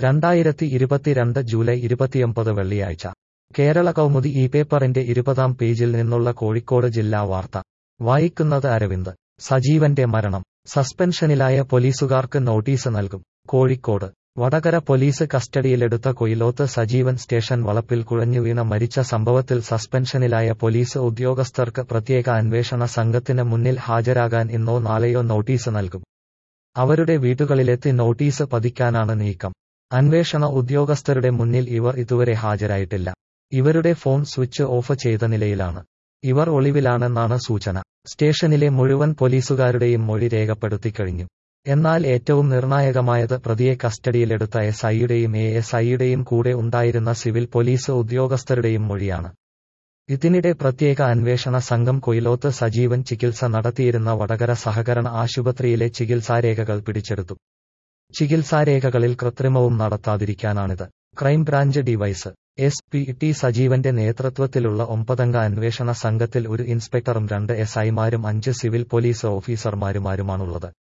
2022 July 29 വെള്ളിയാഴ്ച കേരള കൗമുദി ഈ പേപ്പറിന്റെ 20-ാം പേജിൽ നിന്നുള്ള കോഴിക്കോട് ജില്ലാ വാർത്ത വായിക്കുന്നത് അരവിന്ദ്. സജീവന്റെ മരണം. സസ്പെൻഷനിലായ പോലീസുകാർക്ക് നോട്ടീസ് നൽകും. കോഴിക്കോട് വടകര പോലീസ് കസ്റ്റഡിയിലെടുത്ത കൊയിലോത്ത് സജീവൻ സ്റ്റേഷൻ വളപ്പിൽ കുഴഞ്ഞുവീണ മരിച്ച സംഭവത്തിൽ സസ്പെൻഷനിലായ പോലീസ് ഉദ്യോഗസ്ഥർക്ക് പ്രത്യേക അന്വേഷണ സംഘത്തിന് മുന്നിൽ ഹാജരാകാൻ ഇന്നോ നാളെയോ നോട്ടീസ് നൽകും. അവരുടെ വീടുകളിലെത്തി നോട്ടീസ് പതിക്കാനാണ് നീക്കം. അന്വേഷണ ഉദ്യോഗസ്ഥരുടെ മുന്നിൽ ഇവർ ഇതുവരെ ഹാജരായിട്ടില്ല. ഇവരുടെ ഫോൺ സ്വിച്ച് ഓഫ് ചെയ്ത നിലയിലാണ്. ഇവർ ഒളിവിലാണെന്നാണ് സൂചന. സ്റ്റേഷനിലെ മുഴുവൻ പോലീസുകാരുടെയും മൊഴി രേഖപ്പെടുത്തിക്കഴിഞ്ഞു. എന്നാൽ ഏറ്റവും നിർണായകമായത് പ്രതിയെ കസ്റ്റഡിയിലെടുത്ത എസ്ഐയുടെയും എഎസ്ഐയുടെയും കൂടെ ഉണ്ടായിരുന്ന സിവിൽ പോലീസ് ഉദ്യോഗസ്ഥരുടെയും മൊഴിയാണ്. ഇതിനിടെ പ്രത്യേക അന്വേഷണ സംഘം കൊയിലോത്ത് സജീവൻ ചികിത്സ നടത്തിയിരുന്ന വടകര സഹകരണ ആശുപത്രിയിലെ ചികിത്സാരേഖകൾ പിടിച്ചെടുത്തു. ചികിത്സാരേഖകളിൽ കൃത്രിമവും നടത്താതിരിക്കാനാണിത്. ക്രൈംബ്രാഞ്ച് ഡിവൈസ് SP ടി സജീവന്റെ നേതൃത്വത്തിലുള്ള 9-അംഗ അന്വേഷണ സംഘത്തിൽ ഒരു ഇൻസ്പെക്ടറും 2 SI മാരും 5 സിവിൽ പോലീസ് ഓഫീസർമാരുമാണുള്ളത്.